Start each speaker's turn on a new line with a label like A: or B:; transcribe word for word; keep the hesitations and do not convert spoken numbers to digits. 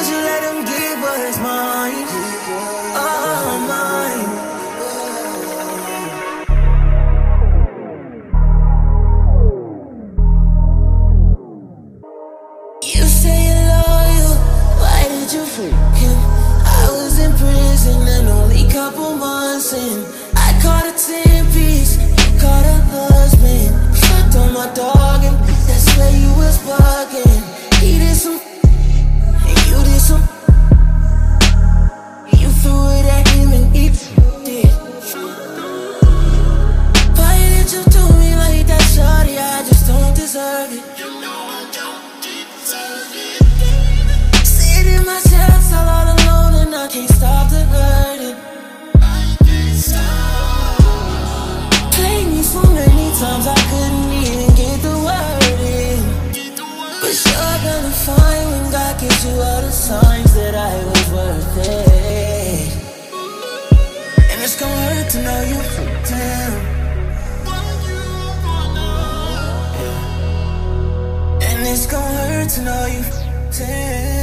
A: would you let him get what's mine? Oh, mine. You say you're loyal, why did you freak him? I was in prison and only couple months in. I caught a ten-piece, you caught a husband. Fucked on my dog and that's where you was bugging. He did some and you did some. You threw it at him and he did. Why did you do me like that, shawty? I just don't deserve it. Sitting myself all alone and I can't stop the hurting. Played me so many times I couldn't even get the word in. But you're gonna find when God gives you all the signs that I was worth it. And it's gonna hurt to know you down. And it's gonna hurt to know you down.